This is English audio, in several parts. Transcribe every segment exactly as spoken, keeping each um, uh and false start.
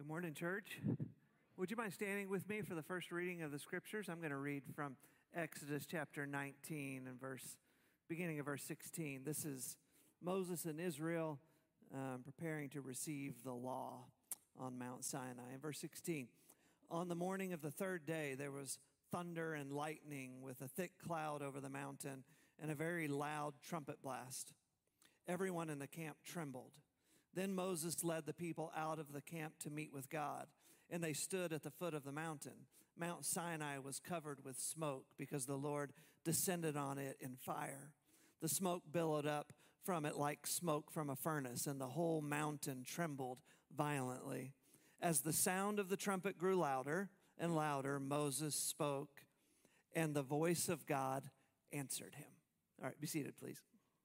Good morning, church. Would you mind standing with me for the first reading of the scriptures? I'm going to read from Exodus chapter nineteen and verse, beginning of verse sixteen. This is Moses and Israel um, preparing to receive the law on Mount Sinai. In verse sixteen, on the morning of the third day, there was thunder and lightning with a thick cloud over the mountain and a very loud trumpet blast. Everyone in the camp trembled. Then Moses led the people out of the camp to meet with God, and they stood at the foot of the mountain. Mount Sinai was covered with smoke because the Lord descended on it in fire. The smoke billowed up from it like smoke from a furnace, and the whole mountain trembled violently. As the sound of the trumpet grew louder and louder, Moses spoke, and the voice of God answered him. All right, be seated, please.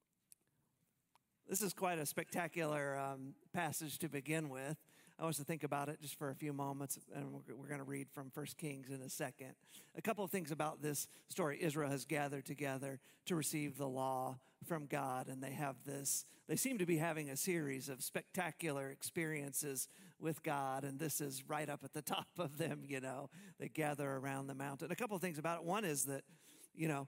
This is quite a spectacular um, passage to begin with. I want us to think about it just for a few moments, and we're, we're going to read from First Kings in a second. A couple of things about this story. Israel has gathered together to receive the law from God, and they have this, they seem to be having a series of spectacular experiences with God, and this is right up at the top of them, you know. They gather around the mountain. A couple of things about it. One is that, you know,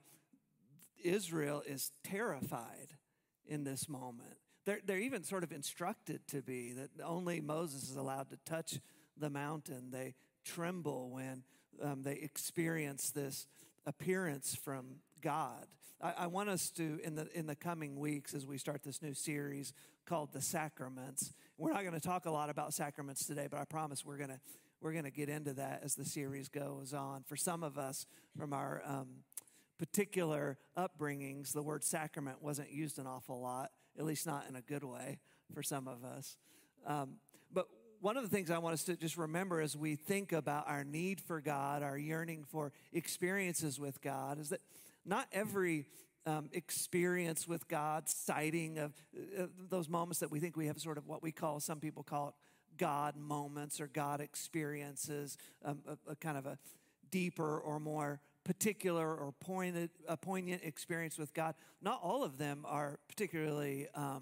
Israel is terrified in this moment. They're, they're even sort of instructed to be, that only Moses is allowed to touch the mountain. They tremble when um, they experience this appearance from God. I, I want us to, in the in the coming weeks, as we start this new series called The Sacraments, we're not going to talk a lot about sacraments today, but I promise we're going to we're going to get into that as the series goes on. For some of us, from our um, particular upbringings, the word sacrament wasn't used an awful lot, at least not in a good way for some of us. Um, but one of the things I want us to just remember as we think about our need for God, our yearning for experiences with God, is that not every um, experience with God, sighting of uh, those moments that we think we have, sort of what we call, some people call it God moments or God experiences, um, a, a kind of a deeper or more particular or pointed, a poignant experience with God. Not all of them are particularly um,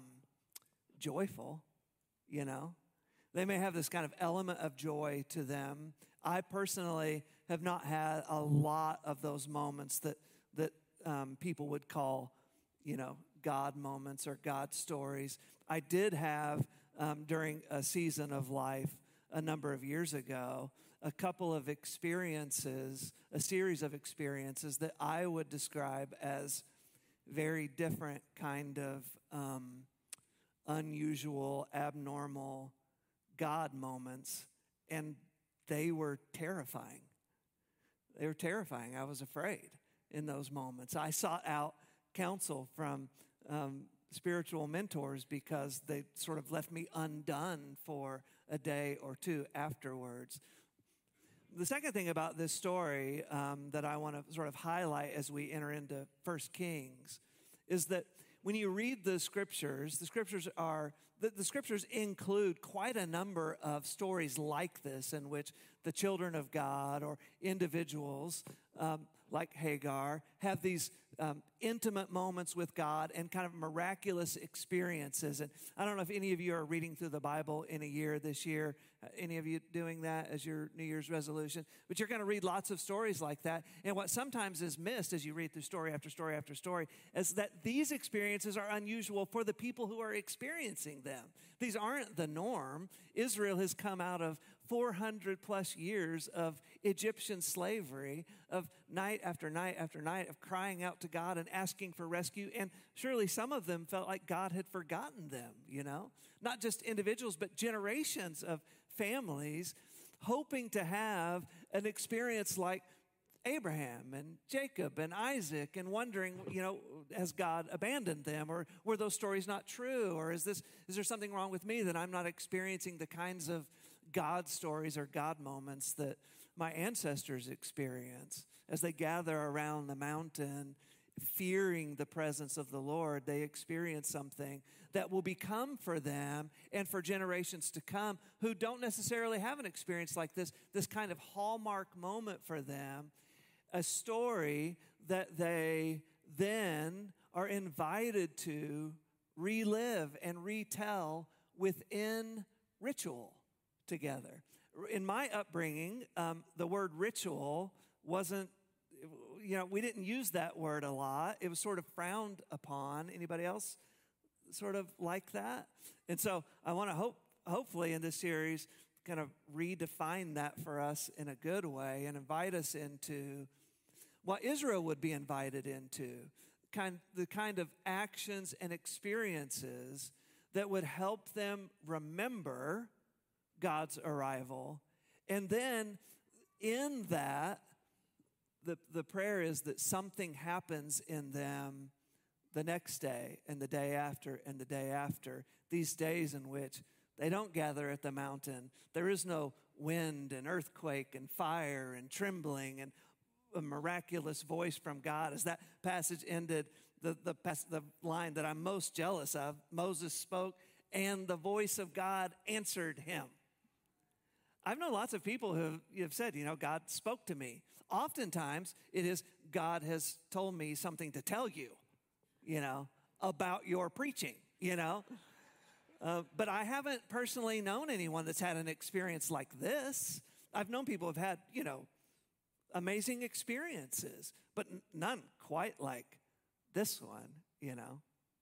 joyful, you know. They may have this kind of element of joy to them. I personally have not had a lot of those moments that that um, people would call, you know, God moments or God stories. I did have um, during a season of life a number of years ago, a couple of experiences, a series of experiences that I would describe as very different kind of um, unusual, abnormal God moments, and they were terrifying. They were terrifying. I was afraid in those moments. I sought out counsel from um, spiritual mentors because they sort of left me undone for a day or two afterwards. The second thing about this story um, that I want to sort of highlight as we enter into First Kings is that when you read the scriptures, the scriptures are the, the scriptures include quite a number of stories like this in which the children of God or individuals um, like Hagar have these um, intimate moments with God and kind of miraculous experiences. And I don't know if any of you are reading through the Bible in a year this year, uh, any of you doing that as your New Year's resolution, but you're going to read lots of stories like that. And what sometimes is missed as you read through story after story after story is that these experiences are unusual for the people who are experiencing them. These aren't the norm. Israel has come out of four hundred plus years of Egyptian slavery, of night after night after night of crying out to God and asking for rescue. And surely some of them felt like God had forgotten them, you know, not just individuals, but generations of families hoping to have an experience like Abraham and Jacob and Isaac, and wondering, you know, has God abandoned them, or were those stories not true, or is this is there something wrong with me that I'm not experiencing the kinds of God stories or God moments that my ancestors experience as they gather around the mountain, fearing the presence of the Lord. They experience something that will become for them and for generations to come who don't necessarily have an experience like this, this kind of hallmark moment for them, a story that they then are invited to relive and retell within ritual together. In my upbringing, um, the word ritual wasn't, you know, we didn't use that word a lot. It was sort of frowned upon. Anybody else sort of like that? And so I want to hope, hopefully in this series, kind of redefine that for us in a good way and invite us into what Israel would be invited into, kind, the kind of actions and experiences that would help them remember God's arrival. And then in that, the, the prayer is that something happens in them the next day and the day after and the day after, these days in which they don't gather at the mountain. There is no wind and earthquake and fire and trembling and a miraculous voice from God. As that passage ended, the, the, the line that I'm most jealous of, Moses spoke, and the voice of God answered him. I've known lots of people who have said, you know, God spoke to me. Oftentimes, it is God has told me something to tell you, you know, about your preaching, you know. Uh, but I haven't personally known anyone that's had an experience like this. I've known people who've had, you know, amazing experiences, but none quite like this one, you know.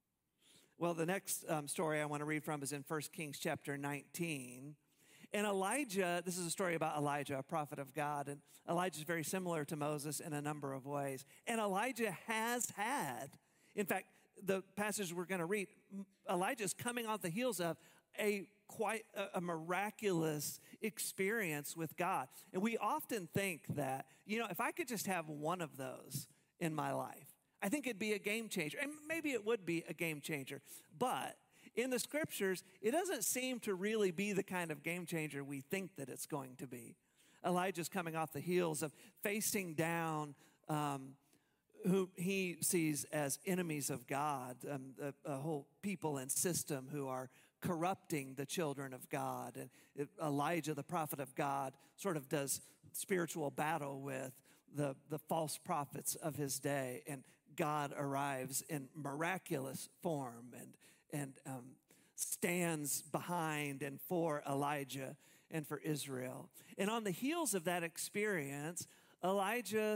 Well, the next um, story I want to read from is in First Kings chapter nineteen. And Elijah, this is a story about Elijah, a prophet of God. And Elijah is very similar to Moses in a number of ways. And Elijah has had, in fact, the passage we're going to read, Elijah is coming off the heels of a quite a, a miraculous experience with God. And we often think that, you know, if I could just have one of those in my life, I think it'd be a game changer. And maybe it would be a game changer. But in the scriptures, it doesn't seem to really be the kind of game changer we think that it's going to be. Elijah's coming off the heels of facing down um, who he sees as enemies of God, um, a, a whole people and system who are corrupting the children of God. And it, Elijah, the prophet of God, sort of does spiritual battle with the, the false prophets of his day. And God arrives in miraculous form and and um, stands behind and for Elijah and for Israel. And on the heels of that experience, Elijah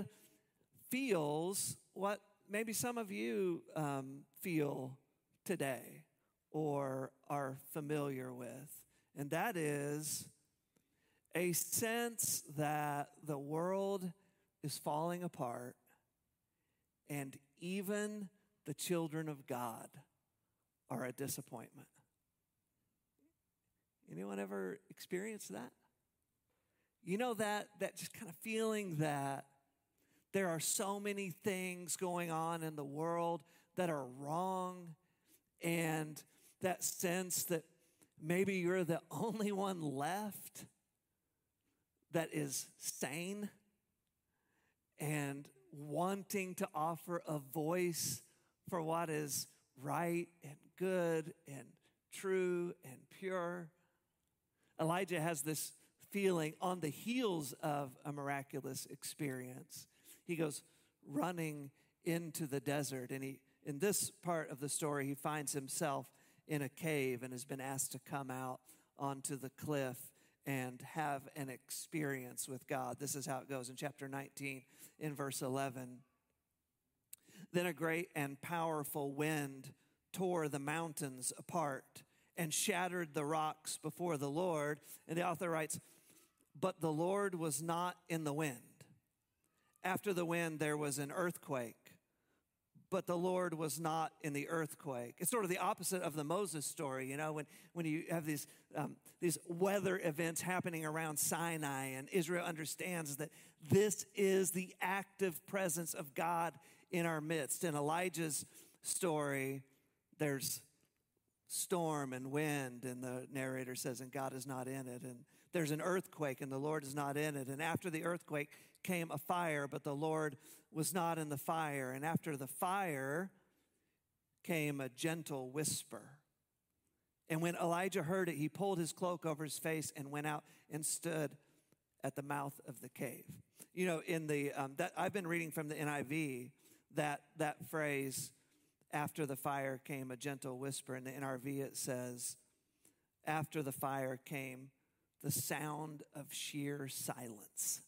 feels what maybe some of you um, feel today or are familiar with, and that is a sense that the world is falling apart and even the children of God are a disappointment. Anyone ever experienced that? You know, that that just kind of feeling that there are so many things going on in the world that are wrong, and that sense that maybe you're the only one left that is sane and wanting to offer a voice for what is right and good and true and pure. Elijah has this feeling on the heels of a miraculous experience. He goes running into the desert, and he, in this part of the story, he finds himself in a cave and has been asked to come out onto the cliff and have an experience with God. This is how it goes in chapter nineteen, in verse eleven. Then a great and powerful wind tore the mountains apart and shattered the rocks before the Lord. And the author writes, but the Lord was not in the wind. After the wind, there was an earthquake, but the Lord was not in the earthquake. It's sort of the opposite of the Moses story, you know, when, when you have these, um, these weather events happening around Sinai, and Israel understands that this is the active presence of God in our midst. In Elijah's story, there's storm and wind, and the narrator says, and God is not in it. And there's an earthquake, and the Lord is not in it. And after the earthquake came a fire, but the Lord was not in the fire. And after the fire came a gentle whisper. And when Elijah heard it, he pulled his cloak over his face and went out and stood at the mouth of the cave. You know, in the um, that I've been reading from the N I V, that that phrase, after the fire came a gentle whisper. In the N R V it says, after the fire came the sound of sheer silence.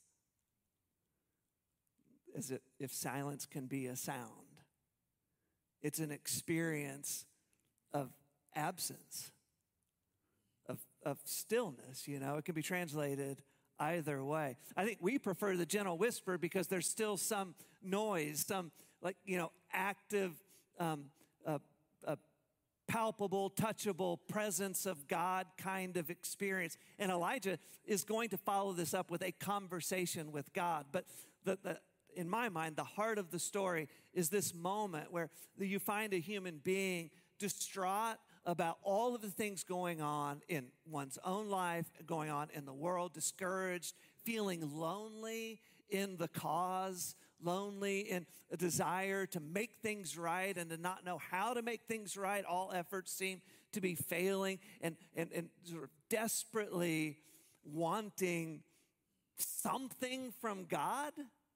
As it, if silence can be a sound. It's an experience of absence, of, of stillness, you know. It can be translated either way. I think we prefer the gentle whisper because there's still some noise, some, like, you know, active, um, uh, uh, palpable, touchable presence of God kind of experience. And Elijah is going to follow this up with a conversation with God. But the, the in my mind, the heart of the story is this moment where you find a human being distraught about all of the things going on in one's own life, going on in the world, discouraged, feeling lonely in the cause, lonely in a desire to make things right and to not know how to make things right. All efforts seem to be failing, and, and, and sort of desperately wanting something from God.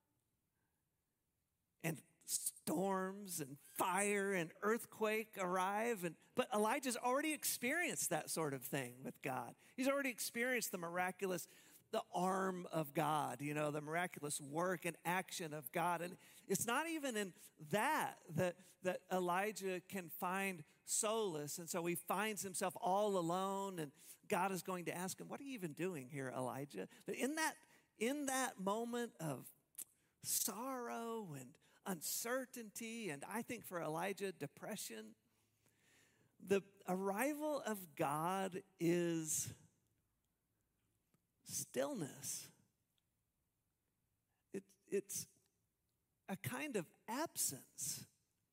And storms and fire and earthquake arrive. And, but Elijah's already experienced that sort of thing with God. He's already experienced the miraculous, the arm of God, you know, the miraculous work and action of God. And it's not even in that that, that Elijah can find solace. And so he finds himself all alone, and God is going to ask him, what are you even doing here, Elijah? But in that, in that moment of sorrow and uncertainty, and I think for Elijah, depression, the arrival of God is stillness. It, it's a kind of absence.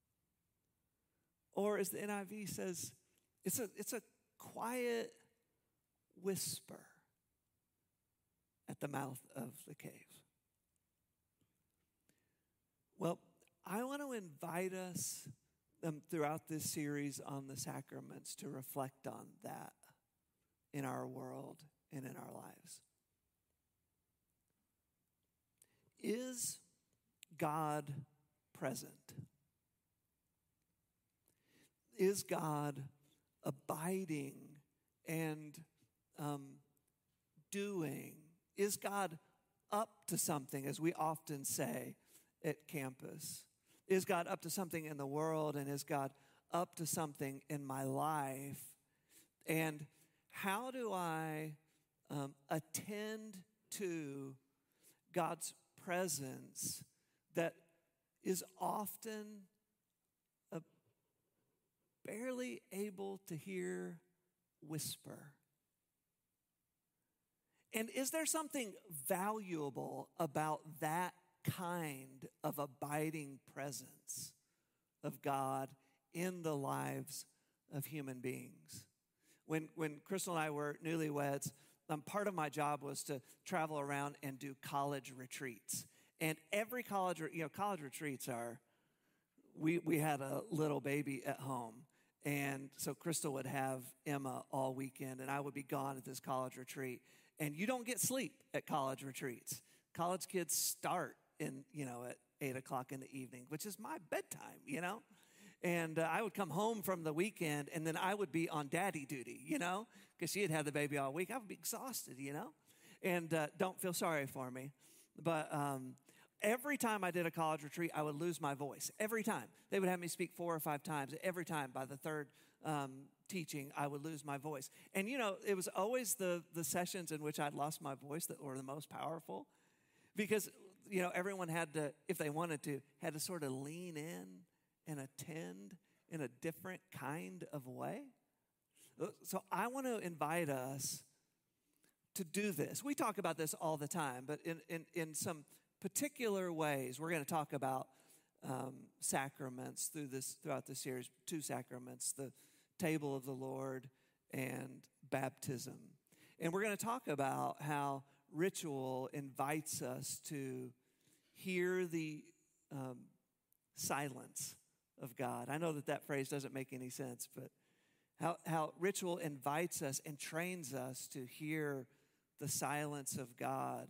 Or as the N I V says, it's a, it's a quiet whisper at the mouth of the cave. Well, I want to invite us um, throughout this series on the sacraments to reflect on that in our world and in our lives. Is God present? Is God abiding and um, doing? Is God up to something, as we often say at campus? Is God up to something in the world, and is God up to something in my life? And how do I um, attend to God's presence that is often a barely able to hear whisper? And is there something valuable about that kind of abiding presence of God in the lives of human beings? When when Crystal and I were newlyweds, um, part of my job was to travel around and do college retreats. And every college, you know, college retreats are, we we had a little baby at home. And so Crystal would have Emma all weekend, and I would be gone at this college retreat. And you don't get sleep at college retreats. College kids start in, you know, at eight o'clock in the evening, which is my bedtime, you know? And uh, I would come home from the weekend, and then I would be on daddy duty, you know? Because she had had the baby all week. I would be exhausted, you know? And uh, don't feel sorry for me. But um, every time I did a college retreat, I would lose my voice. Every time. They would have me speak four or five times. Every time by the third um, teaching, I would lose my voice. And, you know, it was always the, the sessions in which I'd lost my voice that were the most powerful. Because, you know, everyone had to, if they wanted to, had to sort of lean in and attend in a different kind of way. So I want to invite us to do this. We talk about this all the time, but in, in, in some particular ways, we're going to talk about um, sacraments through this throughout the series, two sacraments, the table of the Lord and baptism. And we're going to talk about how ritual invites us to hear the um, silence of God. I know that that phrase doesn't make any sense, but how, how ritual invites us and trains us to hear the silence of God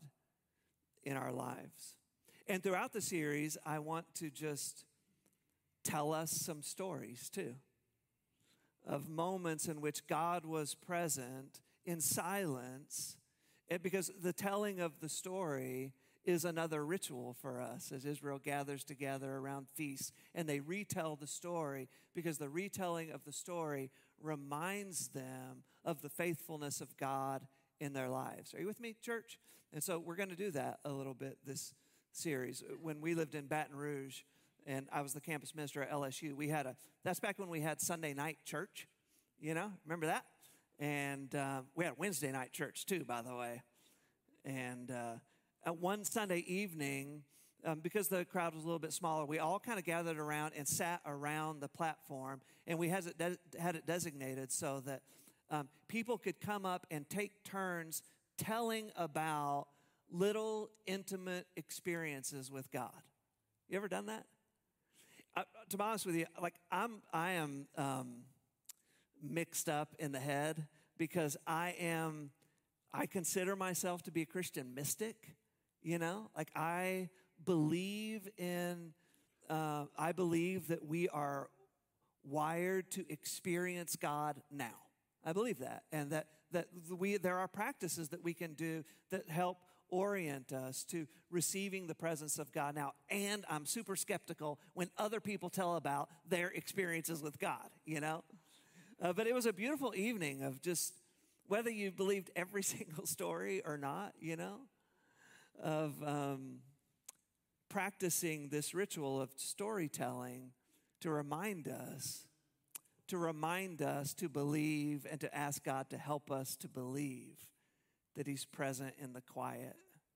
in our lives. And throughout the series, I want to just tell us some stories too of moments in which God was present in silence It, because the telling of the story is another ritual for us as Israel gathers together around feasts, and they retell the story because the retelling of the story reminds them of the faithfulness of God in their lives. Are you with me, church? And so we're going to do that a little bit this series. When we lived in Baton Rouge, and I was the campus minister at L S U, we had a, that's back when we had Sunday night church, you know, remember that? And uh, we had Wednesday night church too, by the way. And uh, at one Sunday evening, um, because the crowd was a little bit smaller, we all kind of gathered around and sat around the platform, and we had it, de- had it designated so that um, people could come up and take turns telling about little intimate experiences with God. You ever done that? Uh, to be honest with you, like I'm, I am um, mixed up in the head because I am, I consider myself to be a Christian mystic. You know, like I believe in, uh, I believe that we are wired to experience God now. I believe that, and that that we there are practices that we can do that help orient us to receiving the presence of God now. And I'm super skeptical when other people tell about their experiences with God, you know. Uh, but it was a beautiful evening of just, whether you believed every single story or not, you know, of um, practicing this ritual of storytelling to remind us, to remind us to believe and to ask God to help us to believe that he's present in the quiet.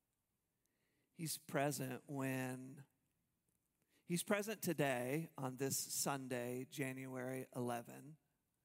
He's present when, he's present today on this Sunday, January eleventh,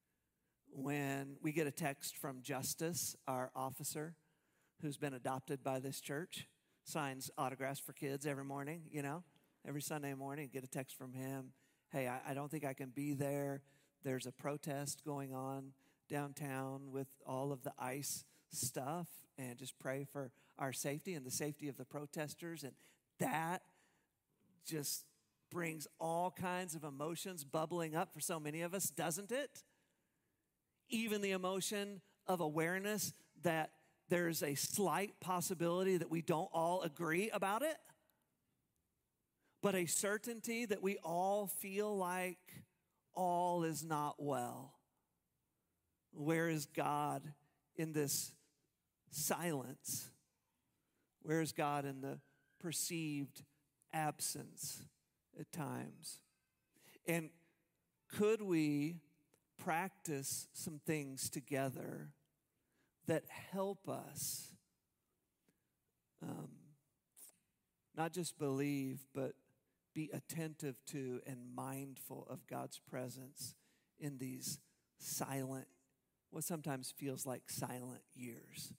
when we get a text from Justice, our officer, who's been adopted by this church, signs autographs for kids every morning, you know, every Sunday morning, get a text from him. Hey, I, I don't think I can be there. There's a protest going on downtown with all of the ICE stuff, and just pray for our safety and the safety of the protesters. And that just brings all kinds of emotions bubbling up for so many of us, doesn't it? Even the emotion of awareness that there's a slight possibility that we don't all agree about it, but a certainty that we all feel like all is not well. Where is God in this silence? Where is God in the perceived absence at times? And could we practice some things together that help us um, not just believe, but be attentive to and mindful of God's presence in these silent, what sometimes feels like silent years?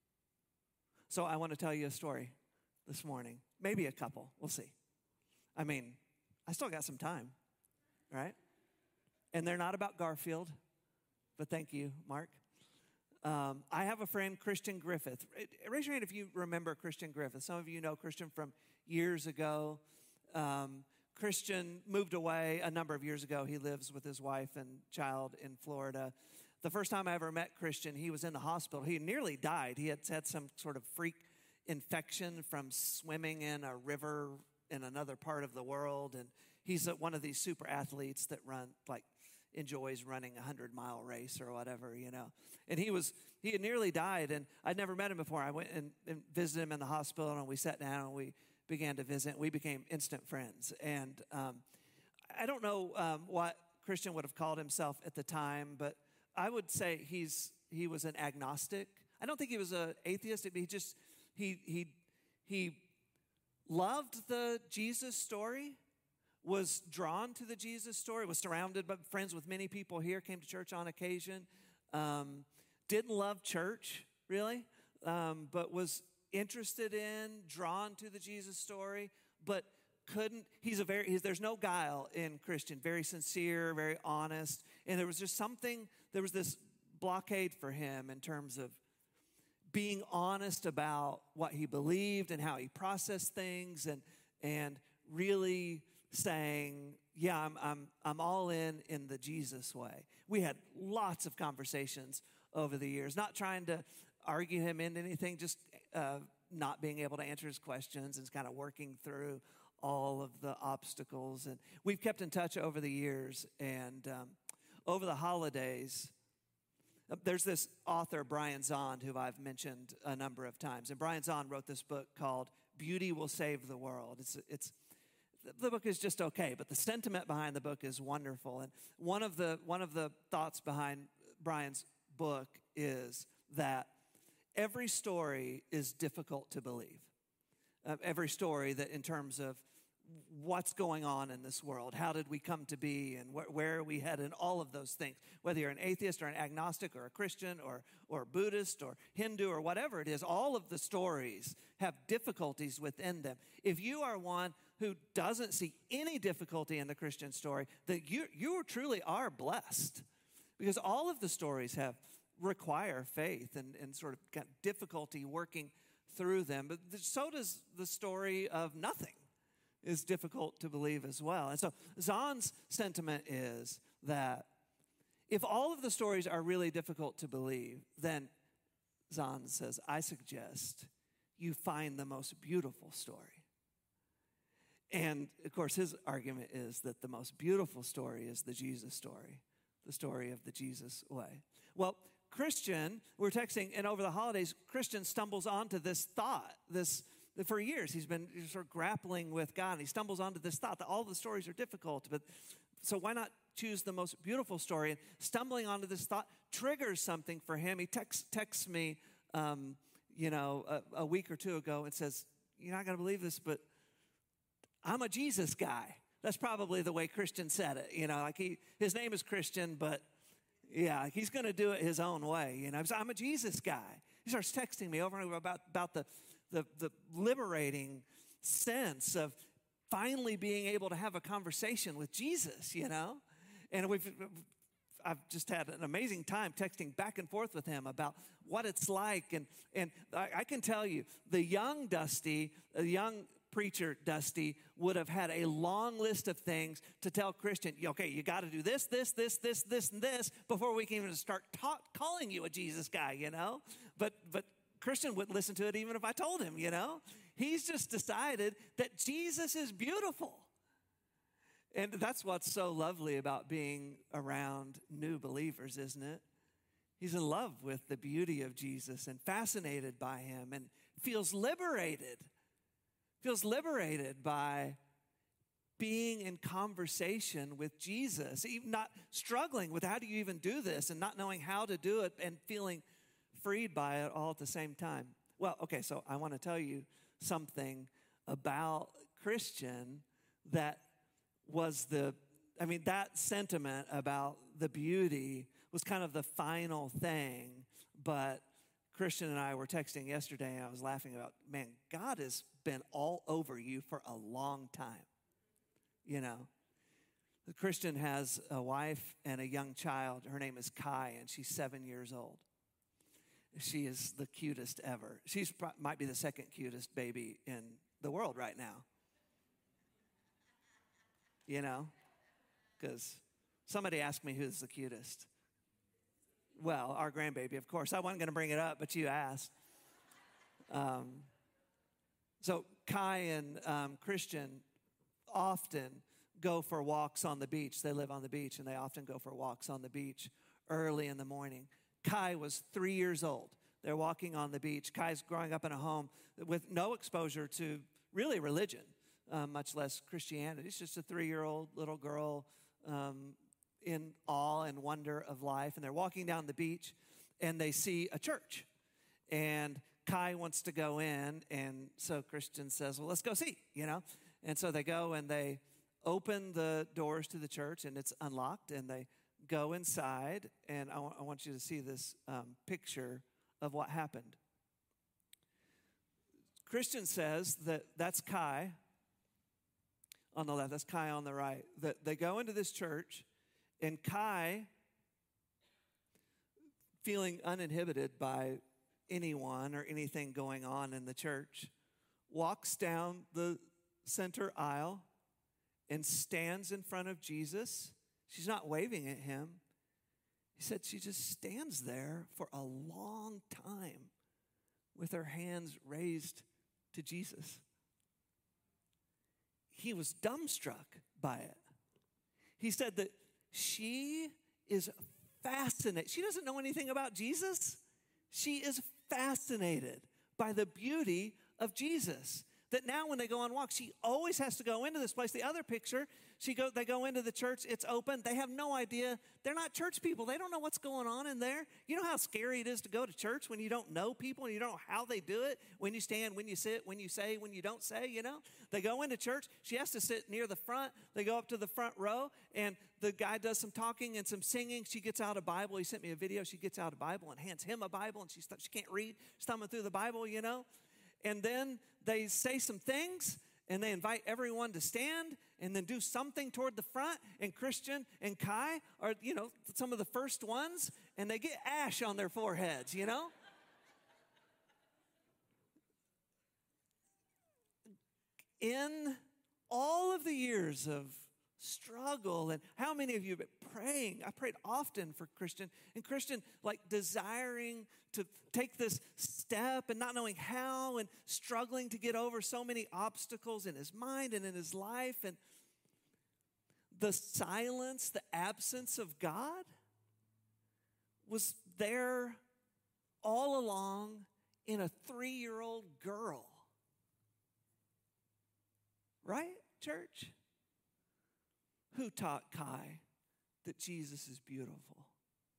So I want to tell you a story this morning. Maybe a couple. We'll see. I mean, I still got some time, right? And they're not about Garfield, but thank you, Mark. Um, I have a friend, Christian Griffith. Raise your hand if you remember Christian Griffith. Some of you know Christian from years ago. Um, Christian moved away a number of years ago. He lives with his wife and child in Florida. The first time I ever met Christian, he was in the hospital. He nearly died. He had had some sort of freak infection from swimming in a river in another part of the world. And he's one of these super athletes that run, like, enjoys running a hundred mile race or whatever, you know. And he was, he had nearly died, and I'd never met him before. I went and, and visited him in the hospital, and we sat down and we began to visit. We became instant friends. And um, I don't know um, what Christian would have called himself at the time, but I would say he's he was an agnostic. I don't think he was an atheist. He just he he he loved the Jesus story, was drawn to the Jesus story, was surrounded by friends with many people here, came to church on occasion, um, didn't love church really, um, but was interested in, drawn to the Jesus story, but couldn't, he's a very, he's, there's no guile in Christian, very sincere, very honest, and there was just something, there was this blockade for him in terms of being honest about what he believed and how he processed things, and and really saying, yeah, I'm I'm I'm all in in the Jesus way. We had lots of conversations over the years, not trying to argue him into anything, just uh, not being able to answer his questions and kind of working through all of the obstacles. And we've kept in touch over the years, and um, over the holidays, uh, there's this author, Brian Zahnd, who I've mentioned a number of times. And Brian Zahnd wrote this book called Beauty Will Save the World. It's, it's The book is just okay, but the sentiment behind the book is wonderful. And one of the one of the thoughts behind Brian's book is that every story is difficult to believe. Uh, every story that in terms of what's going on in this world, how did we come to be, and wh- where are we headed, and all of those things. Whether you're an atheist or an agnostic or a Christian or, or Buddhist or Hindu or whatever it is, all of the stories have difficulties within them. If you are one who doesn't see any difficulty in the Christian story, that you, you truly are blessed. Because all of the stories have require faith and, and sort of got difficulty working through them. But so does the story of nothing is difficult to believe as well. And so Zahn's sentiment is that if all of the stories are really difficult to believe, then Zahnd says, I suggest you find the most beautiful story. And of course, his argument is that the most beautiful story is the Jesus story, the story of the Jesus way. Well, Christian, we're texting, and over the holidays, Christian stumbles onto this thought, this for years, he's been sort of grappling with God, and he stumbles onto this thought that all the stories are difficult, but so why not choose the most beautiful story? And stumbling onto this thought triggers something for him. He texts, texts me, um, you know, a, a week or two ago and says, you're not going to believe this, but I'm a Jesus guy. That's probably the way Christian said it. You know, like he, his name is Christian, but yeah, he's going to do it his own way. You know, I'm a Jesus guy. He starts texting me over and over about, about the, the, the liberating sense of finally being able to have a conversation with Jesus, you know? And we've, I've just had an amazing time texting back and forth with him about what it's like. And, and I, I can tell you, the young Dusty, the young preacher Dusty would have had a long list of things to tell Christian, okay, you got to do this, this, this, this, this, and this before we can even start ta- calling you a Jesus guy, you know? But but Christian wouldn't listen to it even if I told him, you know? He's just decided that Jesus is beautiful. And that's what's so lovely about being around new believers, isn't it? He's in love with the beauty of Jesus and fascinated by him and feels liberated. Feels liberated by being in conversation with Jesus, even not struggling with how do you even do this and not knowing how to do it and feeling freed by it all at the same time. Well, okay, so I want to tell you something about Christian that was the, I mean, that sentiment about the beauty was kind of the final thing, but Christian and I were texting yesterday, and I was laughing about, man, God has been all over you for a long time, you know. The Christian has a wife and a young child. Her name is Kai, and she's seven years old. She is the cutest ever. She's might be the second cutest baby in the world right now, you know, because somebody asked me who's the cutest. Well, our grandbaby, of course. I wasn't going to bring it up, but you asked. Um, so Kai and um, Christian often go for walks on the beach. They live on the beach, and they often go for walks on the beach early in the morning. Kai was three years old. They're walking on the beach. Kai's growing up in a home with no exposure to really religion, uh, much less Christianity. It's just a three-year-old little girl um in awe and wonder of life. And they're walking down the beach and they see a church. And Kai wants to go in. And so Christian says, well, let's go see, you know. And so they go and they open the doors to the church and it's unlocked. And they go inside. And I, w- I want you to see this um, picture of what happened. Christian says that that's Kai on the left. That's Kai on the right. That they go into this church. And Kai, feeling uninhibited by anyone or anything going on in the church, walks down the center aisle and stands in front of Jesus. She's not waving at him. He said she just stands there for a long time with her hands raised to Jesus. He was dumbstruck by it. He said that she is fascinated. She doesn't know anything about Jesus. She is fascinated by the beauty of Jesus. That now when they go on walks, she always has to go into this place. The other picture, she go, they go into the church, it's open. They have no idea. They're not church people. They don't know what's going on in there. You know how scary it is to go to church when you don't know people and you don't know how they do it? When you stand, when you sit, when you say, when you don't say, you know? They go into church. She has to sit near the front. They go up to the front row, and the guy does some talking and some singing. She gets out a Bible. He sent me a video. She gets out a Bible and hands him a Bible, and she, she can't read. She's thumbing through the Bible, you know? And then they say some things, and they invite everyone to stand and then do something toward the front. And Christian and Kai are, you know, some of the first ones, and they get ash on their foreheads, you know? In all of the years of struggle, and how many of you have been praying? I prayed often for Christian, and Christian like desiring to take this step and not knowing how, and struggling to get over so many obstacles in his mind and in his life, and the silence, the absence of God was there all along in a three-year-old girl. Right, church? Who taught Kai that Jesus is beautiful?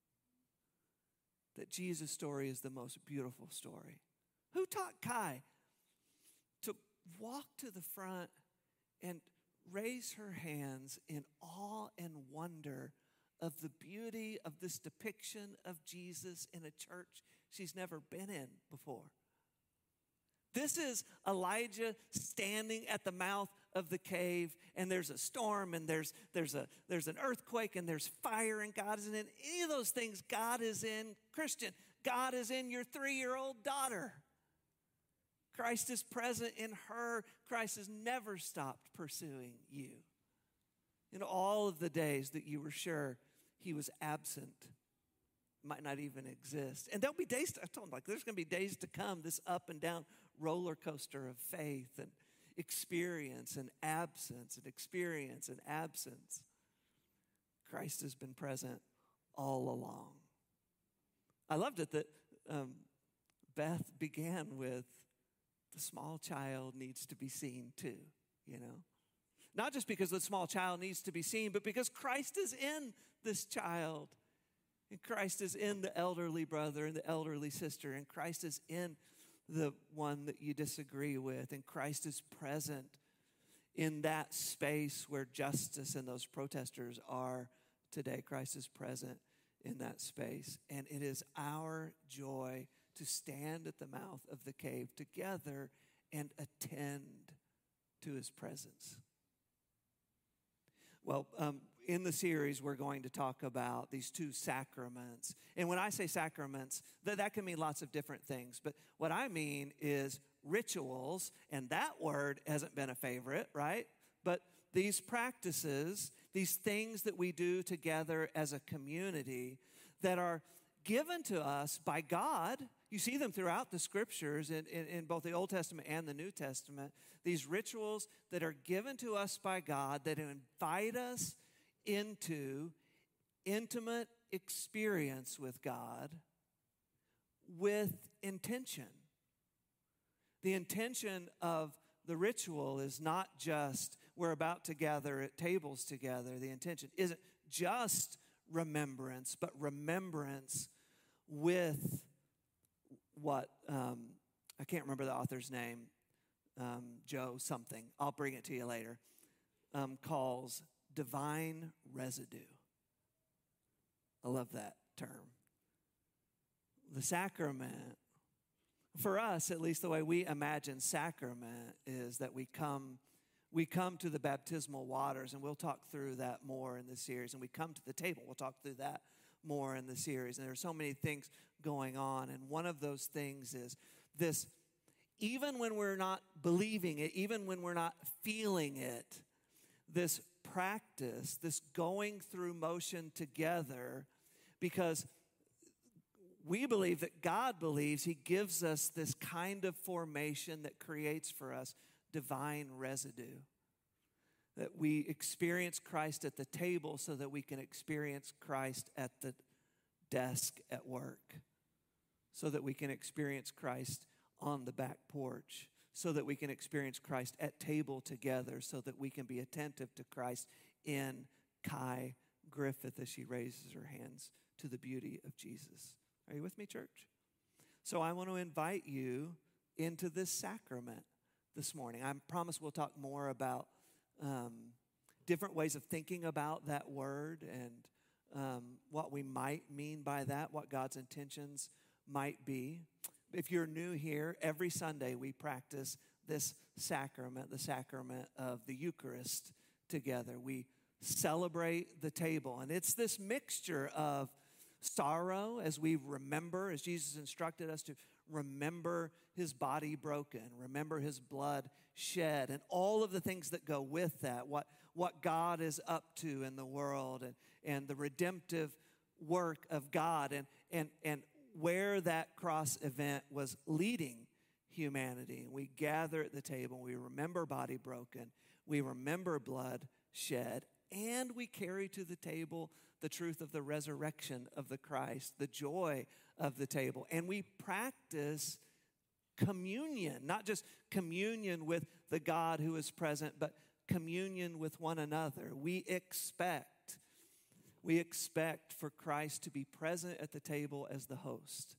That Jesus' story is the most beautiful story? Who taught Kai to walk to the front and raise her hands in awe and wonder of the beauty of this depiction of Jesus in a church she's never been in before? This is Elijah standing at the mouth of the cave, and there's a storm, and there's there's a there's an earthquake, and there's fire, and God is in any of those things. God is in Christian. God is in your three-year-old daughter. Christ is present in her. Christ has never stopped pursuing you. In all of the days that you were sure he was absent, might not even exist. And there'll be days, to, I told him, like, there's going to be days to come, this up and down roller coaster of faith and experience and absence and experience and absence. Christ has been present all along. I loved it that um, Beth began with, the small child needs to be seen too, you know. Not just because the small child needs to be seen, but because Christ is in this child. And Christ is in the elderly brother and the elderly sister. And Christ is in the one that you disagree with. And Christ is present in that space where justice and those protesters are today. Christ is present in that space. And it is our joy to stand at the mouth of the cave together and attend to his presence. Well, um, in the series, we're going to talk about these two sacraments. And when I say sacraments, that, that can mean lots of different things. But what I mean is rituals, and that word hasn't been a favorite, right? But these practices, these things that we do together as a community that are given to us by God. You see them throughout the scriptures in, in, in both the Old Testament and the New Testament. These rituals that are given to us by God that invite us into intimate experience with God with intention. The intention of the ritual is not just we're about to gather at tables together. The intention isn't just remembrance, but remembrance with what, um, I can't remember the author's name, um, Joe something, I'll bring it to you later, um, calls divine residue. I love that term. The sacrament, for us, at least the way we imagine sacrament, is that we come we come to the baptismal waters, and we'll talk through that more in this series, and we come to the table, we'll talk through that more in the series. And there are so many things going on, and one of those things is this, even when we're not believing it, even when we're not feeling it, this practice, this going through motion together, because We believe that God believes he gives us this kind of formation that creates for us divine residue. That we experience Christ at the table so that we can experience Christ at the desk at work. So that we can experience Christ on the back porch. So that we can experience Christ at table together. So that we can be attentive to Christ in Kai Griffith as she raises her hands to the beauty of Jesus. Are you with me, church? So I want to invite you into this sacrament this morning. I promise we'll talk more about um, different ways of thinking about that word and um, what we might mean by that, what God's intentions might be. If you're new here, every Sunday we practice this sacrament, the sacrament of the Eucharist together. We celebrate the table, and it's this mixture of sorrow as we remember, as Jesus instructed us to remember his body broken, remember his blood shed, and all of the things that go with that, what, what God is up to in the world, and, and the redemptive work of God, and, and, and where that cross event was leading humanity. We gather at the table, we remember body broken, we remember blood shed, and we carry to the table the truth of the resurrection of the Christ, the joy of the table. And we practice communion, not just communion with the God who is present, but communion with one another. We expect, we expect for Christ to be present at the table as the host.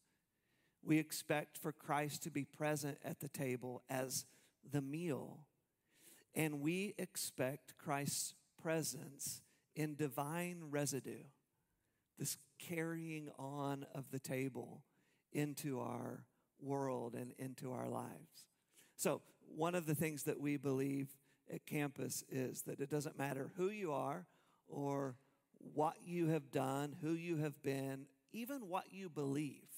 We expect for Christ to be present at the table as the meal. And we expect Christ's presence in divine residue, this carrying on of the table into our world and into our lives. So one of the things that we believe at campus is that it doesn't matter who you are or what you have done, who you have been, even what you believe,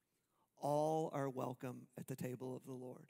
all are welcome at the table of the Lord.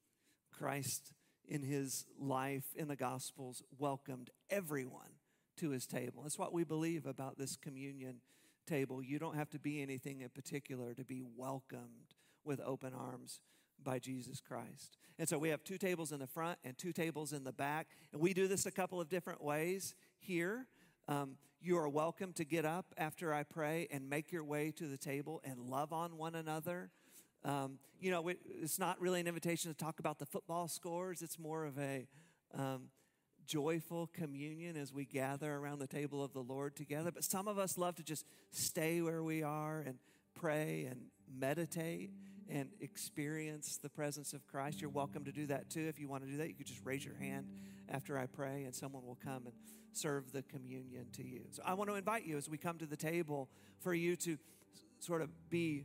Christ in his life in the Gospels welcomed everyone to his table. That's what we believe about this communion table. You don't have to be anything in particular to be welcomed with open arms by Jesus Christ. And so we have two tables in the front and two tables in the back. And we do this a couple of different ways here. Um, you are welcome to get up after I pray and make your way to the table and love on one another. Um, you know, it's not really an invitation to talk about the football scores. It's more of a um, joyful communion as we gather around the table of the Lord together. But some of us love to just stay where we are and pray and meditate and experience the presence of Christ. You're welcome to do that too. If you want to do that, you could just raise your hand after I pray and someone will come and serve the communion to you. So I want to invite you as we come to the table for you to sort of be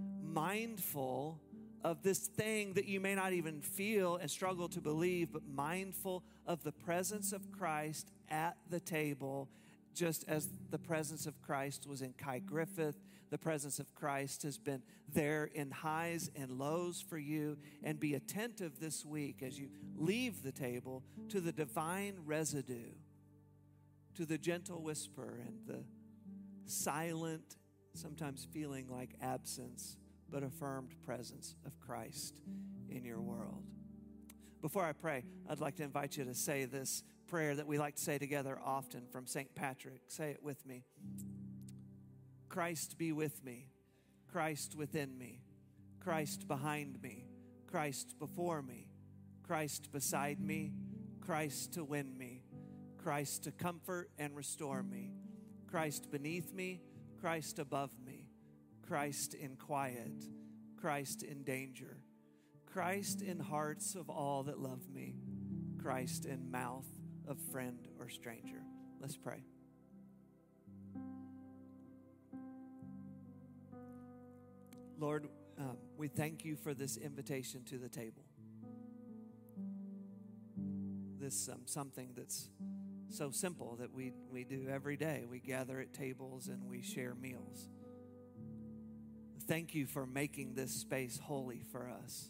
mindful of this thing that you may not even feel and struggle to believe, but mindful of the presence of Christ at the table, just as the presence of Christ was in Kai Griffith. The presence of Christ has been there in highs and lows for you. And be attentive this week as you leave the table to the divine residue, to the gentle whisper and the silent, sometimes feeling like absence, but affirmed presence of Christ in your world. Before I pray, I'd like to invite you to say this prayer that we like to say together often from Saint Patrick. Say it with me. Christ be with me, Christ within me, Christ behind me, Christ before me, Christ beside me, Christ to win me, Christ to comfort and restore me, Christ beneath me, Christ above me, Christ in quiet, Christ in danger, Christ in hearts of all that love me, Christ in mouth of friend or stranger. Let's pray. Lord, um, we thank you for this invitation to the table. This um, something that's so simple that we, we do every day. We gather at tables and we share meals. Thank you for making this space holy for us.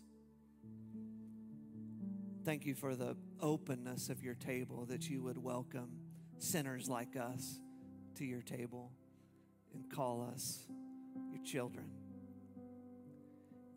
Thank you for the openness of your table, that you would welcome sinners like us to your table and call us your children.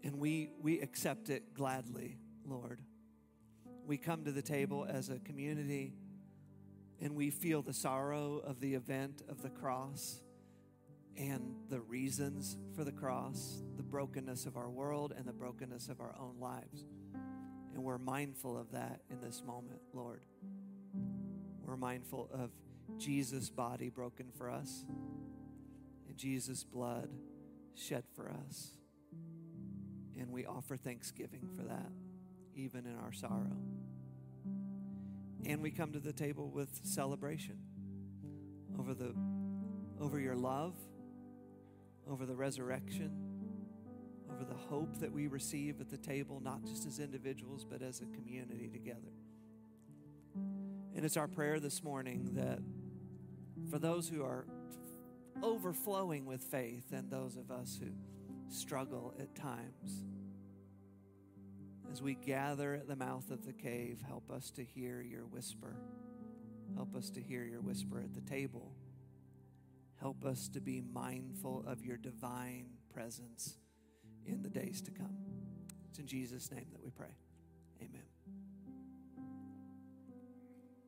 And we, we accept it gladly, Lord. We come to the table as a community, and we feel the sorrow of the event of the cross and the reasons for the cross, the brokenness of our world and the brokenness of our own lives. And we're mindful of that in this moment, Lord. We're mindful of Jesus' body broken for us and Jesus' blood shed for us. And we offer thanksgiving for that, even in our sorrow. And we come to the table with celebration over the over your love, over the resurrection, over the hope that we receive at the table, not just as individuals, but as a community together. And it's our prayer this morning that for those who are overflowing with faith and those of us who struggle at times, as we gather at the mouth of the cave, help us to hear your whisper. Help us to hear your whisper at the table. Help us to be mindful of your divine presence in the days to come. It's in Jesus' name that we pray. Amen.